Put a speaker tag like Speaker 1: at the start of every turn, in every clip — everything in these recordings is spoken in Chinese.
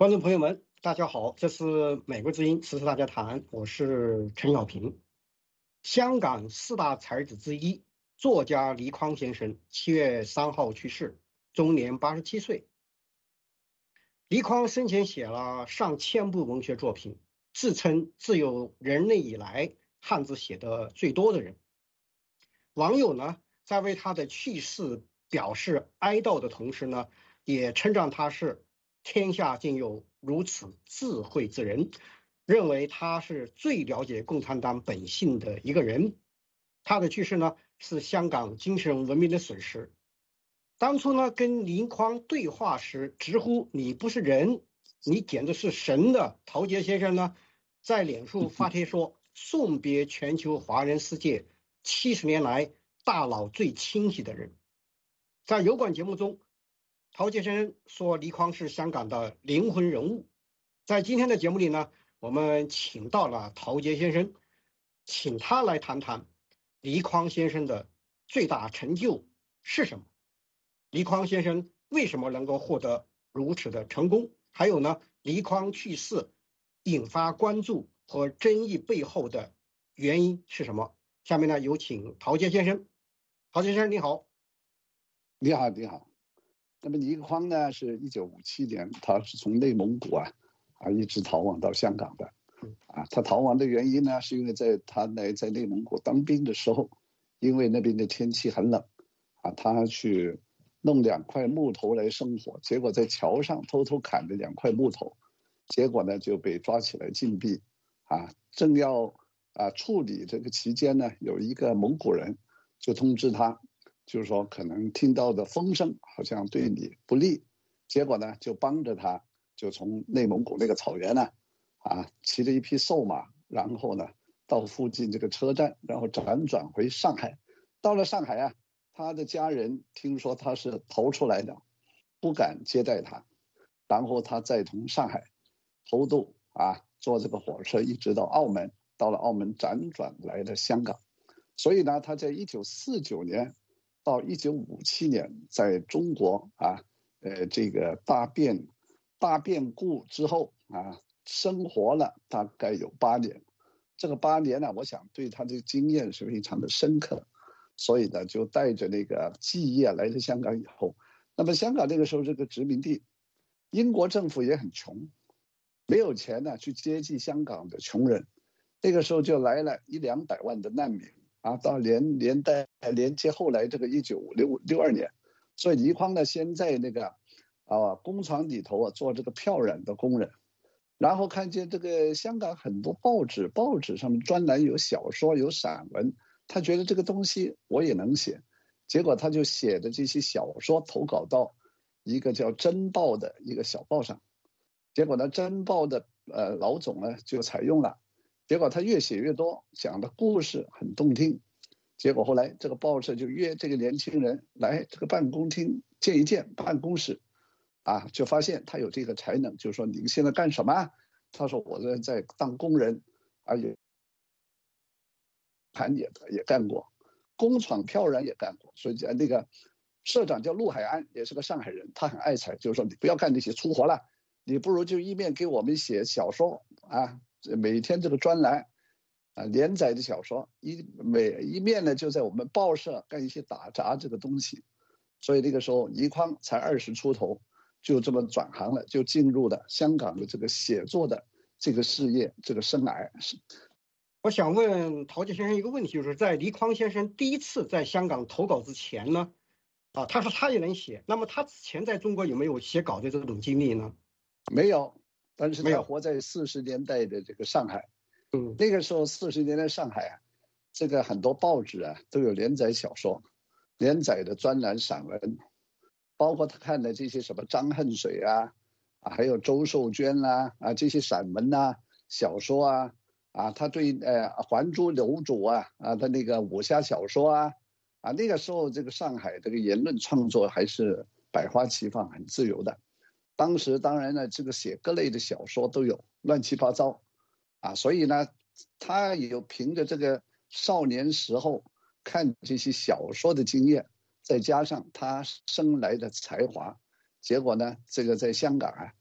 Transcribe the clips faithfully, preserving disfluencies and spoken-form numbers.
Speaker 1: 观众朋友们，大家好，这是美国之音时事大家谈，我是陈小平。香港四大才子之一，作家倪匡先生七月三号去世，终年八十七岁。倪匡生前写了上千部文学作品，自称自有人类以来汉字写的最多的人。网友呢，在为他的去世表示哀悼的同时呢，也称赞他是天下竟有如此智慧之人，认为他是最了解共产党本性的一个人。他的去世呢，是香港精神文明的损失。当初呢，跟倪匡对话时直呼你不是人，你简直是神的陶杰先生呢，在脸书发帖说，送别全球华人世界七十年来大脑最清晰的人。在有关节目中，陶杰先生说倪匡是香港的灵魂人物。在今天的节目里呢，我们请到了陶杰先生，请他来谈谈倪匡先生的最大成就是什么，倪匡先生为什么能够获得如此的成功，还有呢，倪匡去世引发关注和争议背后的原因是什么。下面呢，有请陶杰先生。陶杰先生你好。
Speaker 2: 你好，你好。那么倪匡呢，是一九五七年，他是从内蒙古啊啊一直逃亡到香港的。啊，他逃亡的原因呢，是因为在他来在内蒙古当兵的时候，因为那边的天气很冷，啊，他去弄两块木头来生火，结果在桥上偷偷砍了两块木头，结果呢就被抓起来禁闭。啊，正要啊处理这个期间呢，有一个蒙古人就通知他。就是说，可能听到的风声好像对你不利，结果呢，就帮着他，就从内蒙古那个草原呢，啊，骑着一匹瘦马，然后呢，到附近这个车站，然后辗转回上海。到了上海啊，他的家人听说他是逃出来的，不敢接待他，然后他再从上海偷渡啊，坐这个火车一直到澳门，到了澳门辗转来了香港。所以呢，他在一九四九年。到一九五七年，在中国啊，呃，这个大变大变故之后啊，生活了大概有八年。这个八年呢，我想对他的经验是非常的深刻，所以呢，就带着那个记忆啊来了香港以后，那么香港那个时候这个殖民地，英国政府也很穷，没有钱呢去接济香港的穷人，那个时候就来了一两百万的难民。啊，到连连带连接后来这个一九六六二年，所以倪匡呢先在那个啊工厂里头啊做这个漂染的工人，然后看见这个香港很多报纸，报纸上面专栏有小说有散文，他觉得这个东西我也能写，结果他就写的这些小说投稿到一个叫《真报》的一个小报上，结果呢，《真报》的呃老总呢就采用了。结果他越写越多，讲的故事很动听。结果后来这个报社就约这个年轻人来这个办公厅见一见，办公室，啊，就发现他有这个才能，就说你现在干什么？他说我在在当工人，啊也盘也也干过，工厂漂染也干过，所以那个社长叫陆海安，也是个上海人，他很爱才，就是说你不要干那些粗活了，你不如就一面给我们写小说啊。每天这个专栏啊连载的小说，一每一面呢就在我们报社干一些打杂这个东西，所以那个时候倪匡才二十出头，就这么转行了，就进入了香港的这个写作的这个事业这个生涯。
Speaker 1: 我想问陶杰先生一个问题，就是在倪匡先生第一次在香港投稿之前呢，啊，他说他也能写，那么他之前在中国有没有写稿的这种经历呢？
Speaker 2: 没有。但是他活在四十年代的这个上海，嗯，那个时候四十年代上海啊，这个很多报纸啊都有连载小说，连载的专栏散文，包括他看的这些什么张恨水啊，啊还有周寿娟啦 啊, 啊这些散文啊小说啊啊他对呃还珠楼主啊啊他那个武侠小说啊啊那个时候这个上海这个言论创作还是百花齐放，很自由的。当时当然呢，这个写各类的小说都有，乱七八糟，啊，所以呢，他也有凭着这个少年时候看这些小说的经验，再加上他生来的才华，结果呢，这个在香港啊，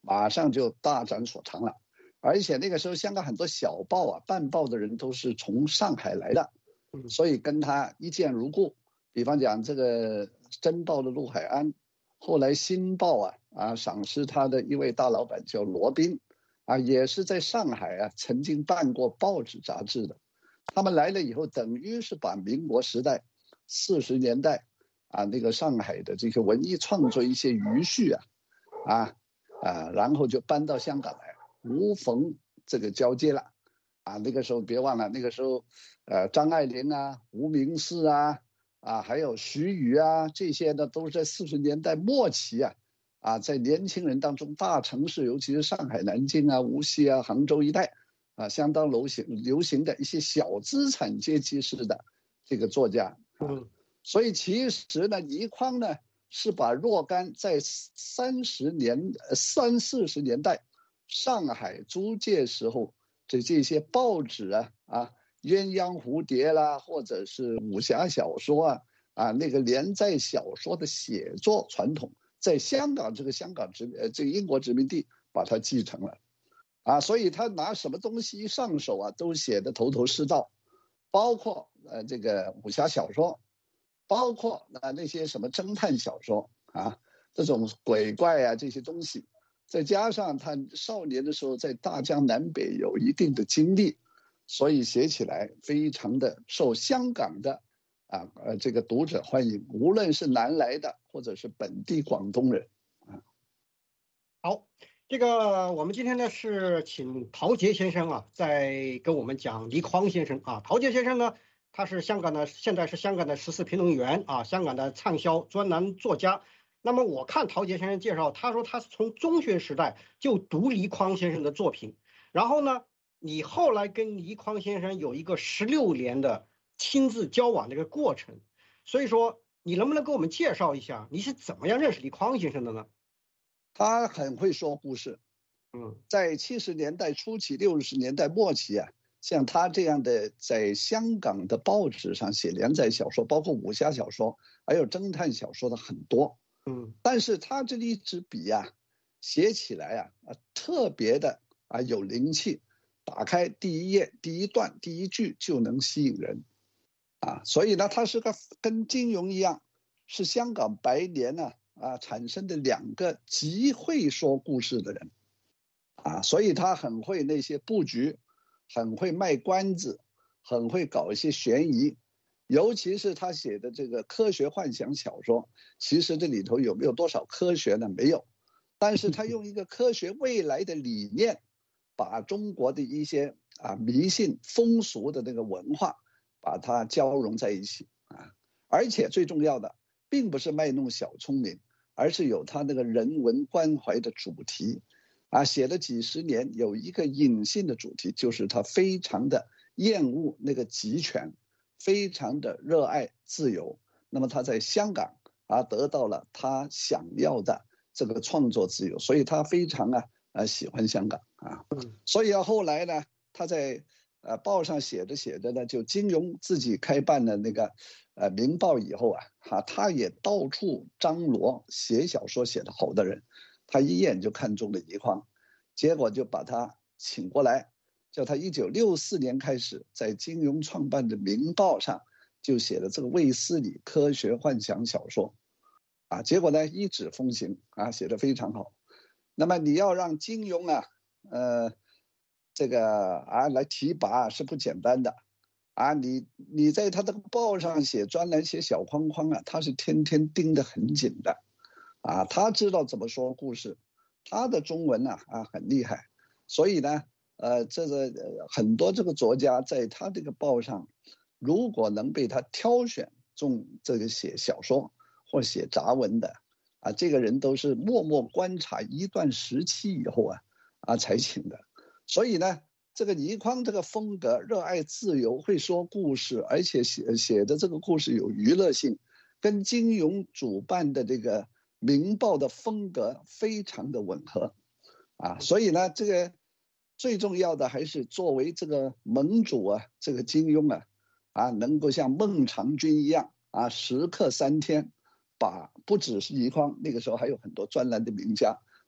Speaker 2: 马上就大展所长了。而且那个时候香港很多小报啊办报的人都是从上海来的，所以跟他一见如故。比方讲这个真报的陆海安，后来新报啊啊赏识他的一位大老板叫罗宾啊，也是在上海啊曾经办过报纸杂志的。他们来了以后，等于是把民国时代四十年代啊那个上海的这些文艺创作一些余绪啊啊啊，然后就搬到香港来，无缝这个交接了啊。那个时候别忘了，那个时候呃张爱玲啊、吴明士啊啊还有徐宇啊，这些呢都是在四十年代末期啊啊在年轻人当中，大城市尤其是上海、南京啊、无锡啊、杭州一带啊，相当流行流行的一些小资产阶级式的这个作家。嗯，所以其实呢，倪匡呢是把若干在三十年、三四十年代上海租界时候这这些报纸啊啊，鸳鸯蝴蝶啦，或者是武侠小说啊啊，那个连载小说的写作传统，在香港这个香港殖呃这个英国殖民地把它继承了。啊，所以他拿什么东西一上手啊，都写得头头是道，包括呃这个武侠小说，包括啊那些什么侦探小说啊，这种鬼怪啊这些东西，再加上他少年的时候在大江南北有一定的经历，所以写起来非常的受香港的啊呃这个读者欢迎，无论是南来的或者是本地广东人啊。
Speaker 1: 好。这个我们今天呢是请陶杰先生啊，在跟我们讲倪匡先生啊。陶杰先生呢，他是香港的，现在是香港的时事评论员啊，香港的畅销专栏作家。那么我看陶杰先生介绍，他说他是从中学时代就读倪匡先生的作品，然后呢，你后来跟倪匡先生有一个十六年的亲自交往的一个过程，所以说你能不能给我们介绍一下你是怎么样认识倪匡先生的呢？
Speaker 2: 他很会说故事，嗯，在七十年代初期、六十年代末期啊，像他这样的在香港的报纸上写连载小说，包括武侠小说，还有侦探小说的很多，嗯，但是他这一支笔啊，写起来啊啊特别的啊有灵气，打开第一页、第一段、第一句就能吸引人，啊，所以呢，他是个跟金庸一样，是香港白莲呢。啊，产生的两个极会说故事的人，啊，所以他很会那些布局，很会卖关子，很会搞一些悬疑，尤其是他写的这个科学幻想小说，其实这里头有没有多少科学呢？没有，但是他用一个科学未来的理念，把中国的一些啊迷信风俗的那个文化，把它交融在一起啊，而且最重要的。并不是卖弄小聪明，而是有他那个人文关怀的主题，啊，写了几十年，有一个隐性的主题，就是他非常的厌恶那个集权，非常的热爱自由。那么他在香港啊得到了他想要的这个创作自由，所以他非常啊呃喜欢香港啊。所以啊后来呢，他在呃报上写着写着呢，就金庸自己开办了那个。呃，《明报》以后啊，哈，他也到处张罗写小说写得好的人，他一眼就看中了倪匡，结果就把他请过来，叫他一九六四年开始在金庸创办的《明报》上就写了这个卫斯理科学幻想小说，啊，结果呢一纸风行啊，写得非常好。那么你要让金庸啊，呃，这个啊来提拔是不简单的。啊，你你在他的报上写专栏写小框框啊，他是天天盯得很紧的，啊，他知道怎么说故事，他的中文啊啊很厉害，所以呢，呃，这个很多这个作家在他这个报上，如果能被他挑选中这个写小说或写杂文的，啊，这个人都是默默观察一段时期以后啊啊才请的，所以呢。这个倪匡这个风格，热爱自由，会说故事，而且写写的这个故事有娱乐性，跟金庸主办的这个《明报》的风格非常的吻合，啊，所以呢，这个最重要的还是作为这个盟主啊，这个金庸啊，啊，能够像孟尝君一样啊，时刻三天，把不只是倪匡，那个时候还有很多专栏的名家，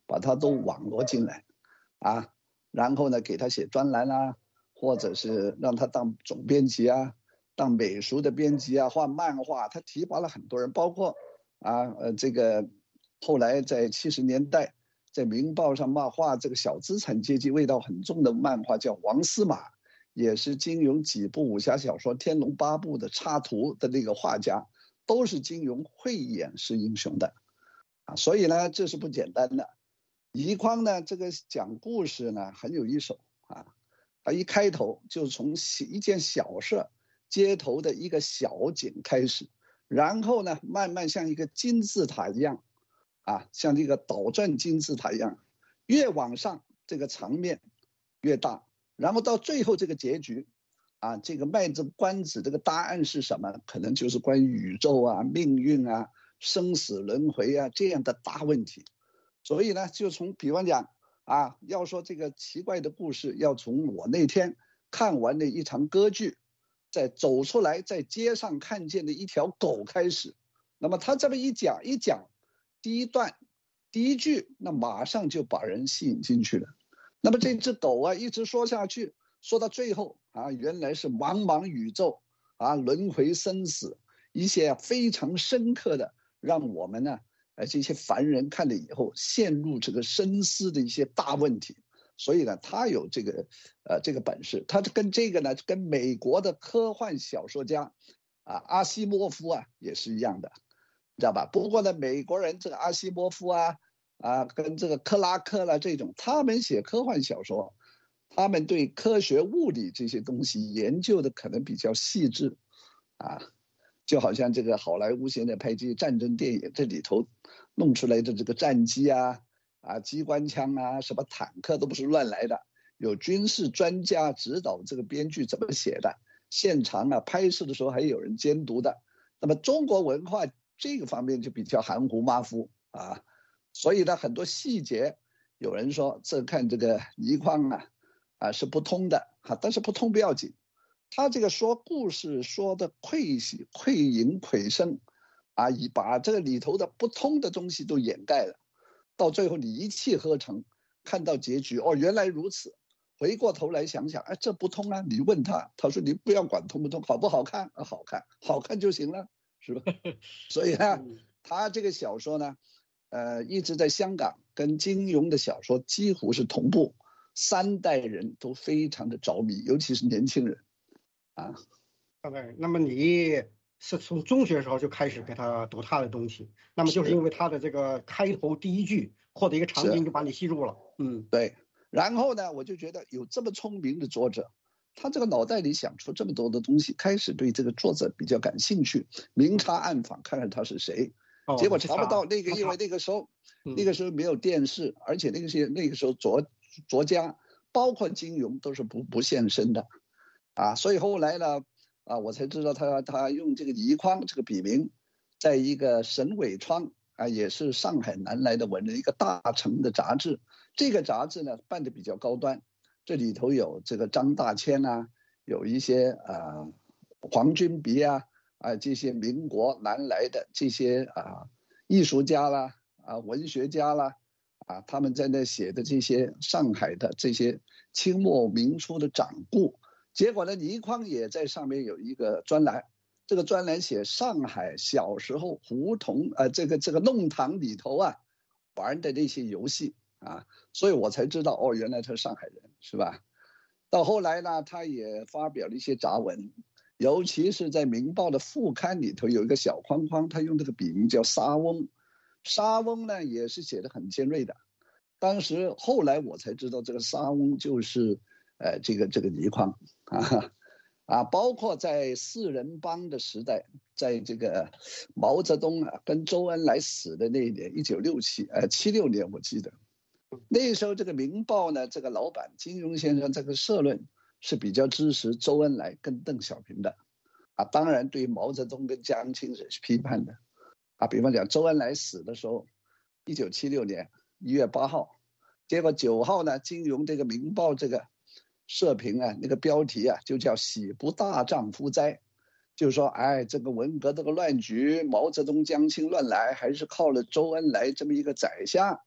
Speaker 2: 把他都网罗进来，啊，然后呢给他写专栏啊，或者是让他当总编辑啊，当美术的编辑啊，画漫画，他提拔了很多人，包括啊呃这个后来在七十年代在《明报》上漫画这个小资产阶级味道很重的漫画叫王司马，也是金庸几部武侠小说《天龙八部》的插图的那个画家，都是金庸慧眼识英雄的啊，所以呢这是不简单的。倪匡呢这个讲故事呢很有一手啊，他一开头就从一件小事，街头的一个小景开始，然后呢慢慢像一个金字塔一样啊，像这个倒转金字塔一样，越往上这个场面越大，然后到最后这个结局啊，这个卖这关子这个答案是什么，可能就是关于宇宙啊、命运啊、生死轮回啊这样的大问题。所以呢就从比方讲啊，要说这个奇怪的故事，要从我那天看完的一场歌剧，在走出来在街上看见的一条狗开始。那么他这么一讲一讲，第一段第一句，那马上就把人吸引进去了。那么这只狗啊一直说下去，说到最后啊，原来是茫茫宇宙啊，轮回生死，一些非常深刻的，让我们呢呃这些凡人看了以后陷入这个深思的一些大问题。所以呢他有这个呃这个本事，他跟这个呢跟美国的科幻小说家啊阿西莫夫啊也是一样的，知道吧？不过呢美国人这个阿西莫夫啊啊跟这个克拉克啦这种，他们写科幻小说，他们对科学物理这些东西研究的可能比较细致啊，就好像这个好莱坞现在拍这些战争电影，这里头弄出来的这个战机啊啊机关枪啊什么坦克都不是乱来的，有军事专家指导这个编剧怎么写的，现场啊拍摄的时候还有人监督的。那么中国文化这个方面就比较含糊马虎啊，所以呢很多细节有人说这看这个倪匡啊啊是不通的啊，但是不通不要紧，他这个说故事说的馈喜馈隐馈声啊，以把这个里头的不通的东西都掩盖了，到最后你一气呵成看到结局，哦原来如此，回过头来想想，哎这不通啊，你问他，他说你不要管通不通，好不好看啊，好看好看就行了，是吧？所以呢他这个小说呢呃一直在香港跟金庸的小说几乎是同步，三代人都非常的着迷，尤其是年轻人啊。
Speaker 1: 对，那么你是从中学时候就开始给他读他的东西，那么就是因为他的这个开头第一句或者一个场景就把你吸住了。嗯，
Speaker 2: 对。然后呢，我就觉得有这么聪明的作者，他这个脑袋里想出这么多的东西，开始对这个作者比较感兴趣，明察暗访，看看他是谁。哦、结果查不到那个，因为那个时候，嗯、那个时候没有电视，而且那个些那个时候作作家，包括金庸都是不不现身的，啊，所以后来呢。啊，我才知道他他用这个倪匡这个笔名，在一个沈伟窗啊，也是上海南来的文人，一个大成的杂志。这个杂志呢办的比较高端，这里头有这个张大千啊，有一些啊黄君璧啊啊这些民国南来的这些啊艺术家啦啊文学家啦啊，他们在那写的这些上海的这些清末民初的掌故。结果呢，倪匡也在上面有一个专栏，这个专栏写上海小时候胡同呃这个这个弄堂里头啊玩的那些游戏啊，所以我才知道哦，原来他是上海人，是吧？到后来呢，他也发表了一些杂文，尤其是在《明报》的副刊里头有一个小框框，他用这个笔名叫沙翁，沙翁呢也是写的很尖锐的。当时后来我才知道，这个沙翁就是呃这个这个倪匡。啊啊，包括在四人帮的时代，在这个毛泽东啊跟周恩来死的那一年，一九六七呃七六年，我记得那时候这个《明报》呢，这个老板金庸先生这个社论是比较支持周恩来跟邓小平的，啊，当然对毛泽东跟江青是批判的，啊，比方讲周恩来死的时候，一九七六年一月八号，结果九号呢，金庸这个《明报》这个。社评啊，那个标题啊，就叫喜不大丈夫哉，就是说，哎，这个文革这个乱局，毛泽东、江青乱来，还是靠了周恩来这么一个宰相，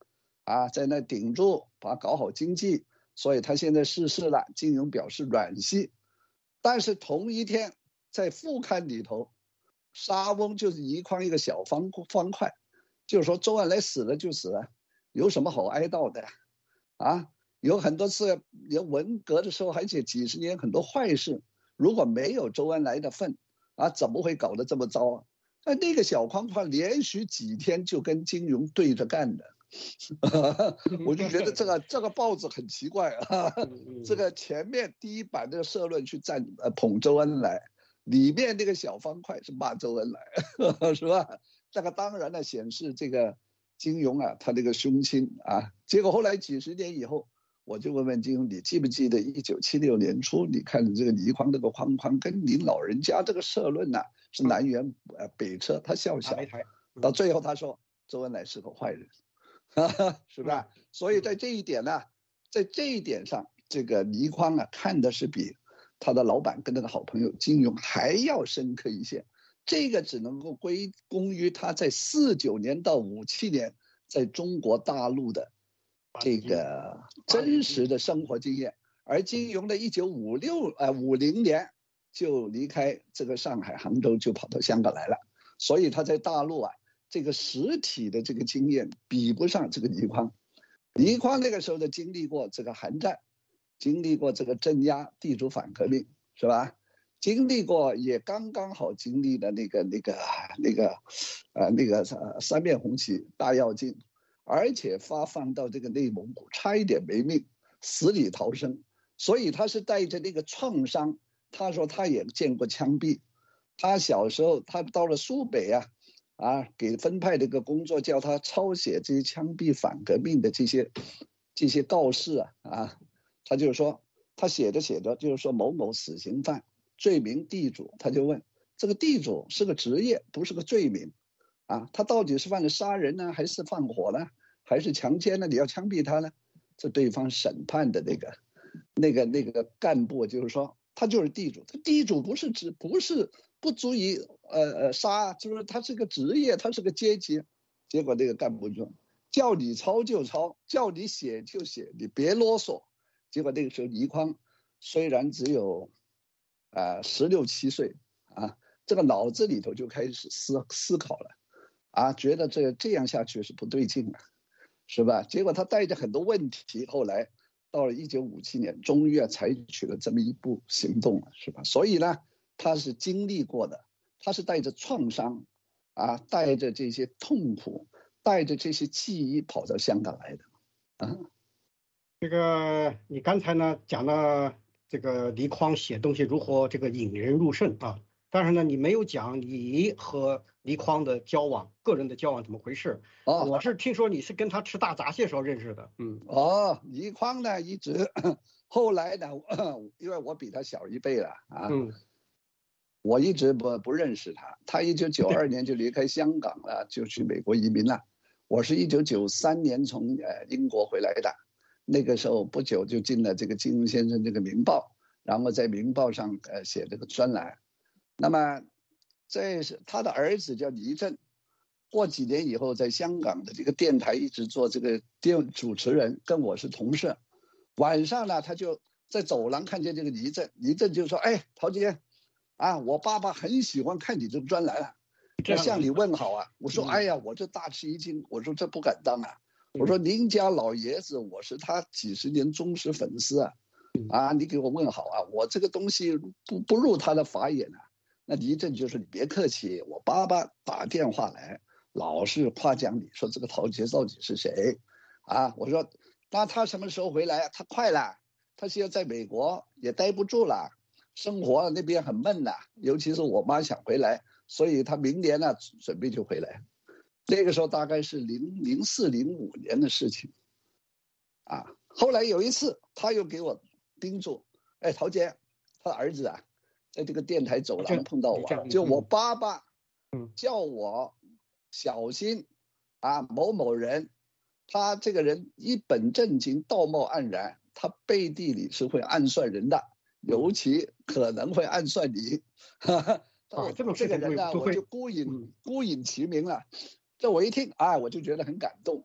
Speaker 2: 啊，在那顶住，把搞好经济，所以他现在逝世了。金庸表示惋惜，但是同一天在副刊里头，莎翁就是倪匡一个小方方块，就是说周恩来死了就死了，有什么好哀悼的啊？有很多次，文革的时候，而且几十年很多坏事，如果没有周恩来的份啊，怎么会搞得这么糟啊？那那个小框框连续几天就跟金庸对着干的，我就觉得这个这个报纸很奇怪啊。这个前面第一版的社论去赞呃捧周恩来，里面那个小方块是骂周恩来，是吧？这个当然呢显示这个金庸啊他这个胸襟啊。结果后来几十年以后，我就问问金庸，你记不记得一九七六年初，你看这个倪匡这个框框跟您老人家这个社论呐、啊、是南辕呃北辙，他笑笑，到最后他说周恩来是个坏人，是吧？所以在这一点呢，在这一点上，这个倪匡啊看的是比他的老板跟那个好朋友金庸还要深刻一些。这个只能够归功于他在四九年到五七年在中国大陆的这个真实的生活经验，而金庸的一九五六呃五零年就离开这个上海、杭州，就跑到香港来了，所以他在大陆啊这个实体的这个经验比不上这个倪匡。倪匡那个时候的经历过这个韩战，经历过这个镇压地主反革命，是吧？经历过，也刚刚好经历了那个那个那个，呃，那个三面红旗大跃进，而且发放到这个内蒙古，差一点没命，死里逃生。所以他是带着那个创伤。他说他也见过枪毙，他小时候他到了苏北啊，啊，给分派这个工作，叫他抄写这些枪毙反革命的这些这些告示啊啊，他就说他写着写着就是说某某死刑犯。罪名地主，他就问这个地主是个职业，不是个罪名啊，他到底是犯了杀人呢，还是放火呢，还是强奸呢？你要枪毙他呢？这对方审判的那个那个那个干部就是说，他就是地主，他地主不是职，不是不足以呃呃杀，就是他是个职业，他是个阶级。结果那个干部就说，叫你抄就抄，叫你写就写，你别啰嗦。结果那个时候倪匡虽然只有啊，十六七岁啊，这个脑子里头就开始思思考了，啊，觉得这这样下去是不对劲了，是吧？结果他带着很多问题，后来到了一九五七年，终于啊采取了这么一步行动了，是吧？所以呢，他是经历过的，他是带着创伤，啊，带着这些痛苦，带着这些记忆跑到香港来的，啊。
Speaker 1: 这个你刚才呢讲了。这个倪匡写东西如何这个引人入胜啊，但是呢，你没有讲你和倪匡的交往，个人的交往怎么回事？哦，我是听说你是跟他吃大闸蟹时候认识的。嗯，
Speaker 2: 哦，倪匡呢一直，后来呢，因为我比他小一辈了啊，嗯，我一直不不认识他。他一九九二年就离开香港了，就去美国移民了。我是一九九三年从呃英国回来的。那个时候不久就进了这个金庸先生这个《明报》，然后在《明报》上呃写这个专栏。那么，这是他的儿子叫倪震，过几年以后在香港的这个电台一直做这个电主持人，跟我是同事。晚上呢，他就在走廊看见这个倪震，倪震就说：“哎，陶杰，啊，我爸爸很喜欢看你这个专栏啊，要向你问好啊。”我说：“哎呀，我这大吃一惊，我说这不敢当啊。”我说您家老爷子，我是他几十年忠实粉丝啊，啊，你给我问好啊，我这个东西不不入他的法眼啊。那倪震就说你别客气，我爸爸打电话来，老是夸奖你，说这个陶杰到底是谁，啊，我说那他什么时候回来啊？他快了，他现在在美国也待不住了，生活那边很闷呐，尤其是我妈想回来，所以他明年呢准备就回来。那个时候大概是零零四零五年的事情，啊，后来有一次他又给我叮嘱，哎，陶杰，他的儿子啊，在这个电台走廊碰到我，就我爸爸，叫我小心，啊，某某人，他这个人一本正经，道貌岸然，他背地里是会暗算人的，尤其可能会暗算你，哈哈，啊，这这个人呢，我就孤隐孤隐其名了。这我一听，哎，我就觉得很感动，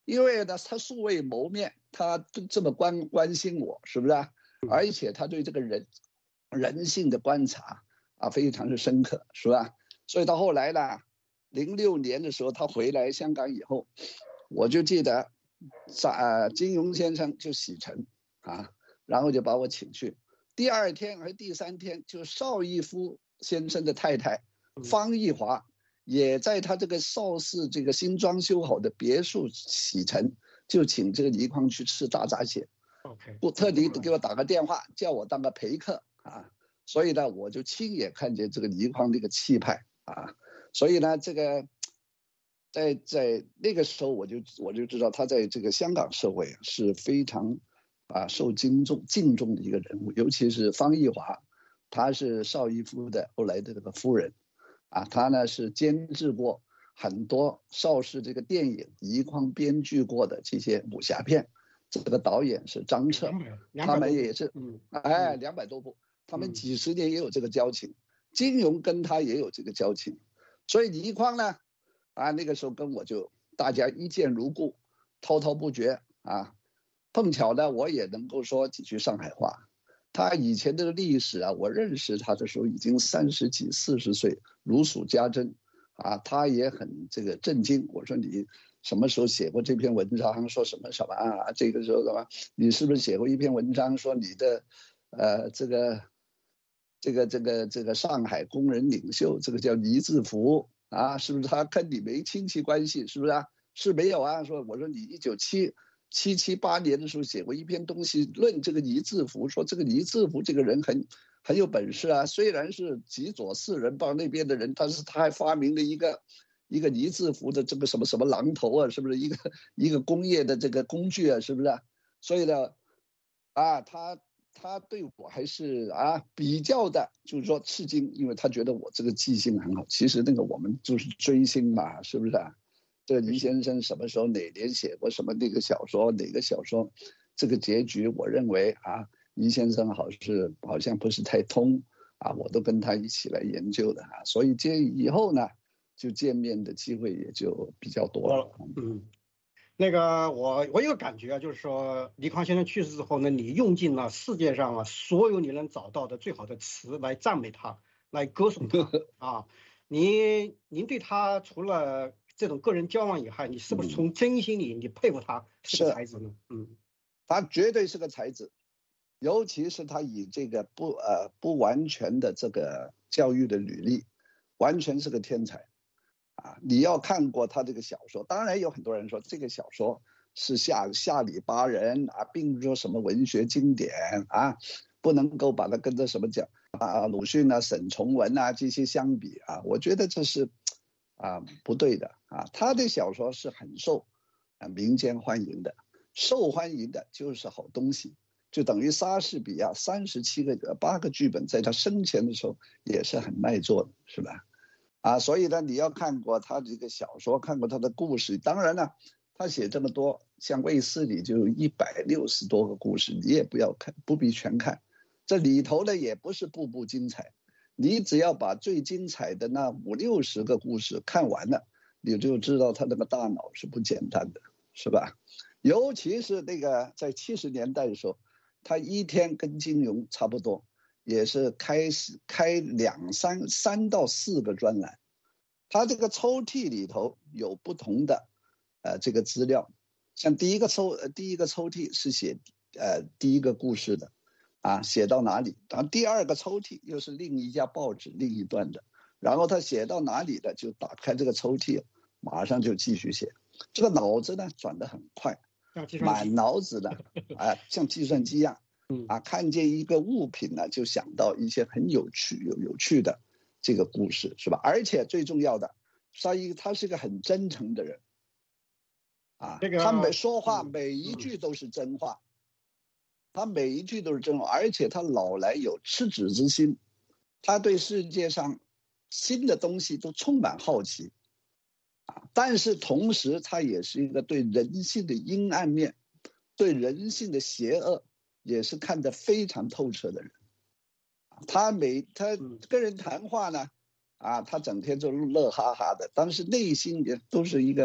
Speaker 2: 因为呢，他素未谋面，他这么关关心我，是不是啊？而且他对这个人人性的观察啊，非常的深刻，是吧？所以到后来呢，零六年的时候，他回来香港以后，我就记得，呃，金庸先生就洗尘啊，然后就把我请去。第二天还是第三天，就邵逸夫先生的太太方逸华。也在他这个邵氏这个新装修好的别墅洗尘，就请这个倪匡去吃大闸蟹。
Speaker 1: OK，
Speaker 2: 我特地给我打个电话，叫我当个陪客啊。所以呢，我就亲眼看见这个倪匡这个气派啊。所以呢，这个在在那个时候，我就我就知道他在这个香港社会是非常啊受敬重敬重的一个人物，尤其是方逸华，他是邵逸夫的后来的这个夫人。啊，他呢是监制过很多邵氏这个电影，倪匡编剧过的这些武侠片。这个导演是张彻，他们也是，
Speaker 1: 嗯，
Speaker 2: 哎，两百多部，他们几十年也有这个交情。金庸跟他也有这个交情，所以倪匡呢，啊，那个时候跟我就大家一见如故，滔滔不绝啊。碰巧呢，我也能够说几句上海话。他以前这个历史啊，我认识他的时候已经三十几、四十岁，如数家珍，啊，他也很这个震惊。我说你什么时候写过这篇文章？说什么什么啊？这个时候什么？你是不是写过一篇文章说你的，呃，这个，这个这个这个上海工人领袖，这个叫倪志福啊？是不是他跟你没亲戚关系？是不是啊？是没有啊？说我说你一九七。七七八年的时候写过一篇东西论这个倪志福，说这个倪志福这个人很很有本事啊，虽然是极左四人帮那边的人，但是他还发明了一个一个倪志福的这个什么什么榔头啊，是不是一个一个工业的这个工具啊，是不是啊？所以呢，啊，他他对我还是啊比较的，就是说吃惊，因为他觉得我这个记性很好。其实那个我们就是追星嘛，是不是啊？这个倪先生什么时候哪年写过什么那个小说哪个小说，这个结局我认为啊，倪先生好是好像不是太通啊，我都跟他一起来研究的啊，所以这以后呢，就见面的机会也就比较多了。
Speaker 1: 嗯，那个我我有个感觉啊，就是说倪匡先生去世之后呢，你用尽了世界上啊所有你能找到的最好的词来赞美他，来歌颂他啊。您您对他除了这种个人交往以外，你是不是从真心里你佩服他是个才子呢？嗯，
Speaker 2: 他绝对是个才子，尤其是他以这个不呃不完全的这个教育的履历，完全是个天才啊！你要看过他这个小说，当然有很多人说这个小说是下下里巴人啊，并不是说什么文学经典啊，不能够把它跟着什么讲啊鲁迅啊、沈从文啊这些相比啊，我觉得这是啊不对的啊。他的小说是很受啊民间欢迎的，受欢迎的就是好东西，就等于莎士比亚三十七个八个剧本在他生前的时候也是很卖座的，是吧？啊，所以呢，你要看过他这个小说，看过他的故事，当然了，他写这么多，像卫斯理就有一百六十多个故事，你也不要看，不必全看，这里头呢也不是步步精彩，你只要把最精彩的那五六十个故事看完了，你就知道他那个大脑是不简单的，是吧？尤其是那个在七十年代的时候，他一天跟金庸差不多。也是开始开两三三到四个专栏，他这个抽屉里头有不同的呃这个资料，像第一个抽呃第一个抽屉是写呃第一个故事的，啊写到哪里，然后第二个抽屉又是另一家报纸另一段的，然后他写到哪里的就打开这个抽屉，马上就继续写，这个脑子呢转得很快，满脑子的啊像计算机一样。啊，看见一个物品呢，就想到一些很有趣、有有趣的这个故事，是吧？而且最重要的，他一他是个很真诚的人，啊，
Speaker 1: 这个
Speaker 2: 他每说话每一句都是真话，嗯、他每一句都是真话，而且他老来有赤子之心，他对世界上新的东西都充满好奇，啊，但是同时他也是一个对人性的阴暗面、对人性的邪恶。也是看得非常透彻的人，他每他跟人谈话呢，啊，他整天就乐哈哈的，但是内心也都是一个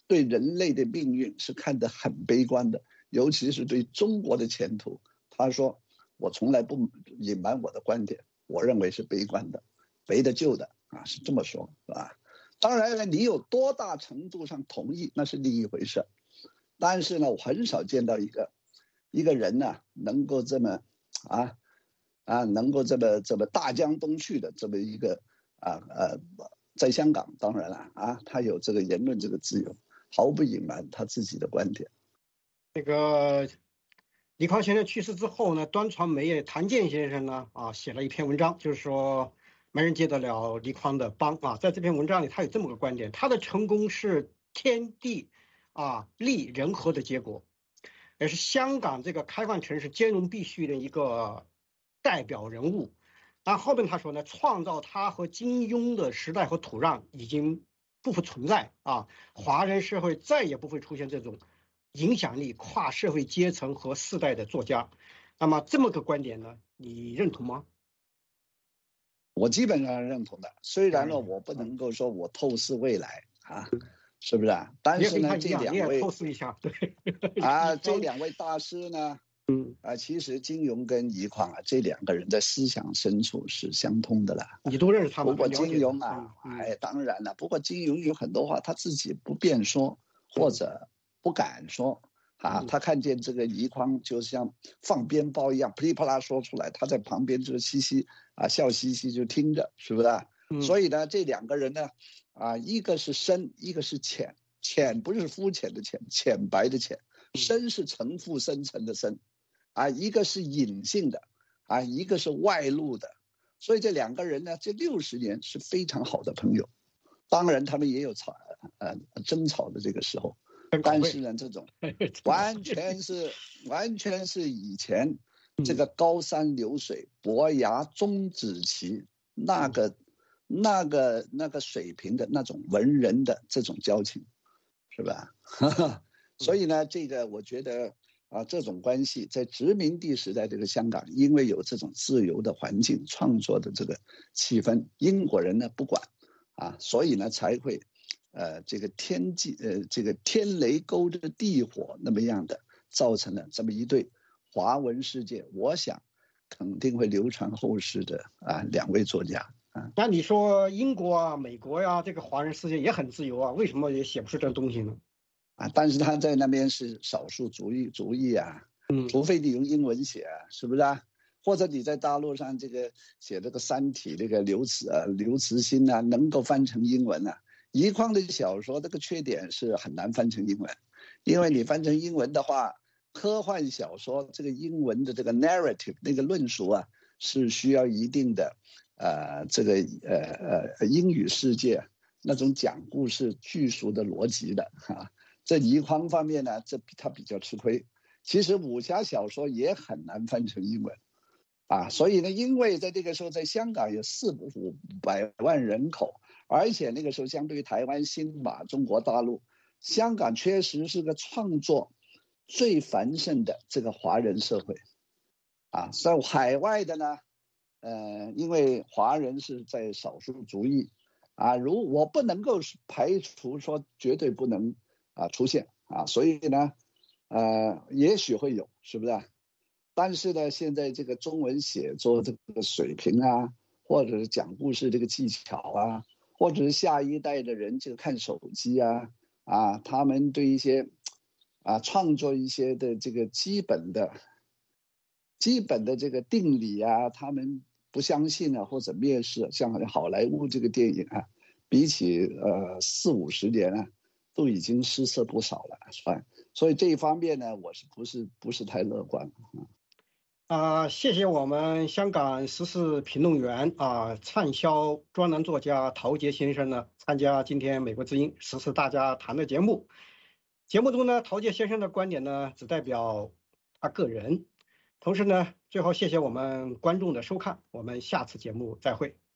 Speaker 2: 对人类的命运是看得很悲观的，尤其是对中国的前途。他说：“我从来不隐瞒我的观点，我认为是悲观的，没得救的啊，是这么说，是吧？当然了，你有多大程度上同意那是另一回事。但是呢，我很少见到一个一个人呢、啊、能够这么啊啊能够这么这么大江东去的这么一个啊呃，在香港当然了啊，他有这个言论这个自由。”毫不隐瞒他自己的观点。
Speaker 1: 这个李匡先生去世之后呢，端传媒谭健先生呢啊写了一篇文章，就是说没人接得了李匡的帮啊。在这篇文章里，他有这么个观点：他的成功是天地啊利人和的结果，也是香港这个开放城市兼容并蓄的一个代表人物。但后面他说呢，创造他和金庸的时代和土壤已经不复存在啊，华人社会再也不会出现这种影响力跨社会阶层和世代的作家。那么这么个观点呢，你认同吗？
Speaker 2: 我基本上认同的，虽然呢，我不能够说我透视未来啊，是不是啊？但是呢，这两位
Speaker 1: 透视一下，对
Speaker 2: 啊，这两位大师呢，
Speaker 1: 嗯
Speaker 2: 啊，其实金庸跟倪匡啊，这两个人在思想深处是相通的啦。
Speaker 1: 你都认识他们？
Speaker 2: 不过金庸啊，哎，当然了，不过金庸有很多话他自己不便说，或者不敢说啊。他看见这个倪匡就像放鞭炮一样，噼里啪啦说出来，他在旁边就嘻嘻啊笑嘻嘻就听着，是不是啊？所以呢，这两个人呢，啊，一个是深，一个是浅。浅不是肤浅的浅，浅白的浅；深是沉浮深沉的深。啊，一个是隐性的，啊，一个是外露的，所以这两个人呢，这六十年是非常好的朋友。当然，他们也有吵，呃，争吵的这个时候，但是呢，这种完全是完全是以前这个高山流水、伯牙钟子期那个那个那个水平的那种文人的这种交情，是吧？所以呢，这个我觉得。啊，这种关系在殖民地时代这个香港，因为有这种自由的环境、创作的这个气氛，英国人呢不管，啊，所以呢才会，呃，这个天际呃这个天雷勾着地火那么样的，造成了这么一对华文世界，我想肯定会流传后世的啊两位作家啊。
Speaker 1: 那你说英国啊、美国呀、啊，这个华人世界也很自由啊，为什么也写不出这东西呢？
Speaker 2: 啊，但是他在那边是少数族裔族裔啊，嗯，除非你用英文写，是不是啊？或者你在大陆上这个写这个《三体》这个刘慈啊、刘慈欣啊，能够翻成英文啊。倪匡的小说这个缺点是很难翻成英文，因为你翻成英文的话，科幻小说这个英文的这个 narrative 那个论述啊，是需要一定的，呃，这个呃呃英语世界那种讲故事叙述的逻辑的哈。在倪匡方面呢，这他比较吃亏。其实武侠小说也很难翻成英文，啊，所以呢，因为在这个时候，在香港有四五百万人口，而且那个时候相对于台湾、新马、中国大陆，香港确实是个创作最繁盛的这个华人社会，啊，在海外的呢，呃，因为华人是在少数族裔，啊，如我不能够排除说绝对不能。啊，出现啊，所以呢，呃，也许会有，是不是啊？但是呢，现在这个中文写作这个水平啊，或者是讲故事这个技巧啊，或者是下一代的人就看手机啊，啊，他们对一些啊创作一些的这个基本的、基本的这个定理啊，他们不相信啊，或者蔑视，像好莱坞这个电影啊，比起呃四五十年啊。都已经失色不少了，是吧？所以这一方面呢，我是不是不是太乐观
Speaker 1: 啊、呃？谢谢我们香港时事评论员啊、呃，畅销专栏作家陶杰先生呢，参加今天美国之音时事大家谈的节目。节目中呢，陶杰先生的观点呢，只代表他个人。同时呢，最后谢谢我们观众的收看，我们下次节目再会。